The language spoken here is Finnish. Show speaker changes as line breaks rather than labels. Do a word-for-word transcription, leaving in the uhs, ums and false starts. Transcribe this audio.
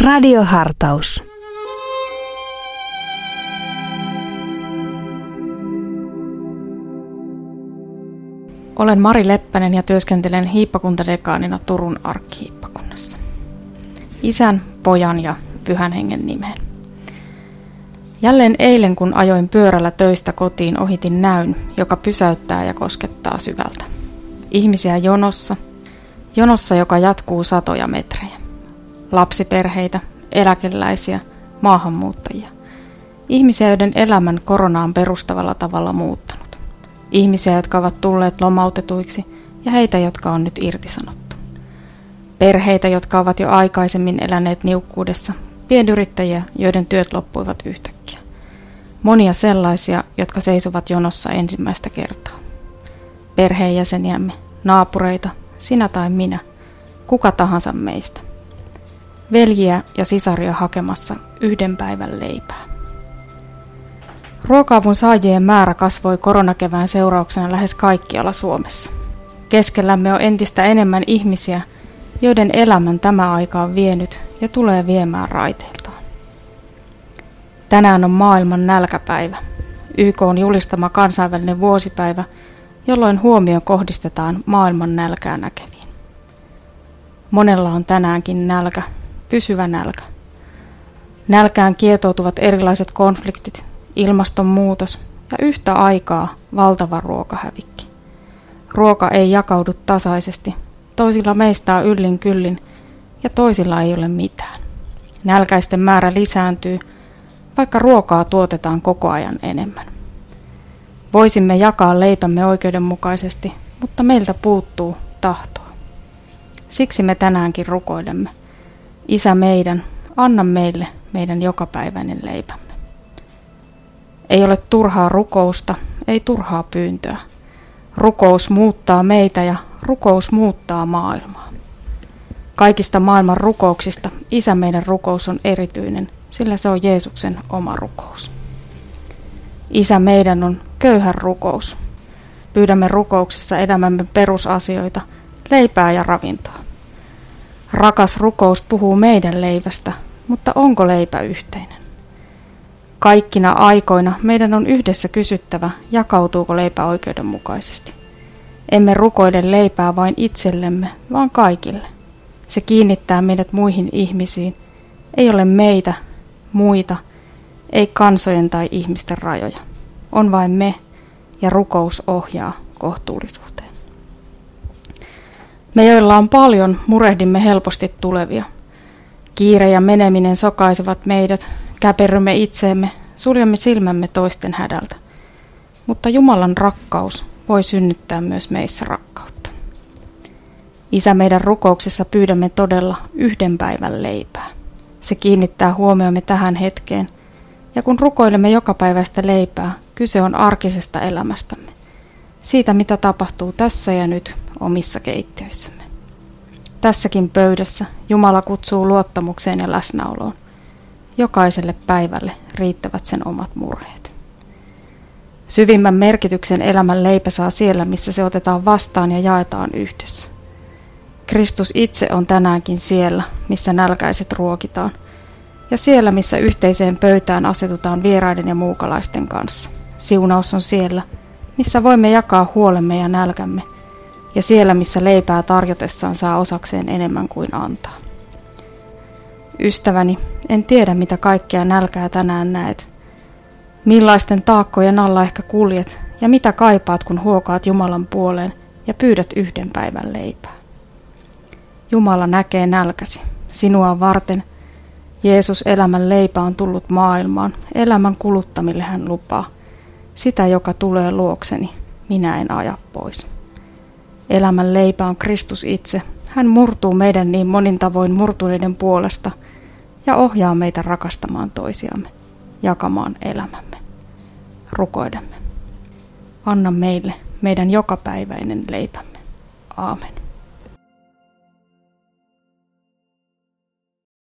Radiohartaus.
Olen Mari Leppänen ja työskentelen hiippakuntadekaanina Turun arkkihiippakunnassa. Isän, pojan ja pyhän hengen nimeen. Jälleen eilen, kun ajoin pyörällä töistä kotiin, ohitin näyn, joka pysäyttää ja koskettaa syvältä. Ihmisiä jonossa, jonossa, joka jatkuu satoja metrejä. Lapsiperheitä, eläkeläisiä, maahanmuuttajia. Ihmisiä, joiden elämän korona on perustavalla tavalla muuttanut. Ihmisiä, jotka ovat tulleet lomautetuiksi ja heitä, jotka on nyt irtisanottu. Perheitä, jotka ovat jo aikaisemmin eläneet niukkuudessa, pienyrittäjiä, joiden työt loppuivat yhtäkkiä. Monia sellaisia, jotka seisovat jonossa ensimmäistä kertaa. Perheenjäseniämme, naapureita, sinä tai minä, kuka tahansa meistä. Veljiä ja sisaria hakemassa yhden päivän leipää. Ruoka-avun saajien määrä kasvoi koronakevään seurauksena lähes kaikkialla Suomessa. Keskellämme on entistä enemmän ihmisiä, joiden elämän tämä aika on vienyt ja tulee viemään raiteiltaan. Tänään on maailman nälkäpäivä, Y K:n julistama kansainvälinen vuosipäivä, jolloin huomio kohdistetaan maailman nälkää näkeviin. Monella on tänäänkin nälkä, pysyvä nälkä. Nälkään kietoutuvat erilaiset konfliktit, ilmastonmuutos ja yhtä aikaa valtava ruokahävikki. Ruoka ei jakaudu tasaisesti, toisilla meistä on yllin kyllin ja toisilla ei ole mitään. Nälkäisten määrä lisääntyy, vaikka ruokaa tuotetaan koko ajan enemmän. Voisimme jakaa leipämme oikeudenmukaisesti, mutta meiltä puuttuu tahtoa. Siksi me tänäänkin rukoilemme. Isä meidän, anna meille meidän jokapäiväinen leipämme. Ei ole turhaa rukousta, ei turhaa pyyntöä. Rukous muuttaa meitä ja rukous muuttaa maailmaa. Kaikista maailman rukouksista Isä meidän rukous on erityinen, sillä se on Jeesuksen oma rukous. Isä meidän on köyhän rukous. Pyydämme rukouksessa elämämme perusasioita, leipää ja ravintoa. Rakas rukous puhuu meidän leivästä, mutta onko leipä yhteinen? Kaikkina aikoina meidän on yhdessä kysyttävä, jakautuuko leipä oikeudenmukaisesti. Emme rukoile leipää vain itsellemme, vaan kaikille. Se kiinnittää meidät muihin ihmisiin. Ei ole meitä, muita, ei kansojen tai ihmisten rajoja. On vain me, ja rukous ohjaa kohtuullisuuteen. Me, joilla on paljon, murehdimme helposti tulevia. Kiire ja meneminen sokaisevat meidät, käperrymme itseemme, suljemme silmämme toisten hädältä. Mutta Jumalan rakkaus voi synnyttää myös meissä rakkautta. Isä, meidän rukouksessa pyydämme todella yhden päivän leipää. Se kiinnittää huomiomme tähän hetkeen, ja kun rukoilemme jokapäiväistä leipää, kyse on arkisesta elämästämme. Siitä, mitä tapahtuu tässä ja nyt omissa keittiöissämme. Tässäkin pöydässä Jumala kutsuu luottamukseen ja läsnäoloon. Jokaiselle päivälle riittävät sen omat murheet. Syvimmän merkityksen elämän leipä saa siellä, missä se otetaan vastaan ja jaetaan yhdessä. Kristus itse on tänäänkin siellä, missä nälkäiset ruokitaan, ja siellä, missä yhteiseen pöytään asetutaan vieraiden ja muukalaisten kanssa. Siunaus on siellä, missä voimme jakaa huolemme ja nälkämme, ja siellä, missä leipää tarjotessaan saa osakseen enemmän kuin antaa. Ystäväni, en tiedä mitä kaikkea nälkää tänään näet. Millaisten taakkojen alla ehkä kuljet ja mitä kaipaat, kun huokaat Jumalan puoleen ja pyydät yhden päivän leipää. Jumala näkee nälkäsi, sinua varten. Jeesus elämän leipä on tullut maailmaan, elämän kuluttamille hän lupaa. Sitä, joka tulee luokseni, minä en aja pois. Elämän leipä on Kristus itse. Hän murtuu meidän niin monin tavoin murtuneiden puolesta ja ohjaa meitä rakastamaan toisiamme, jakamaan elämämme. Rukoilemme. Anna meille meidän jokapäiväinen leipämme. Aamen.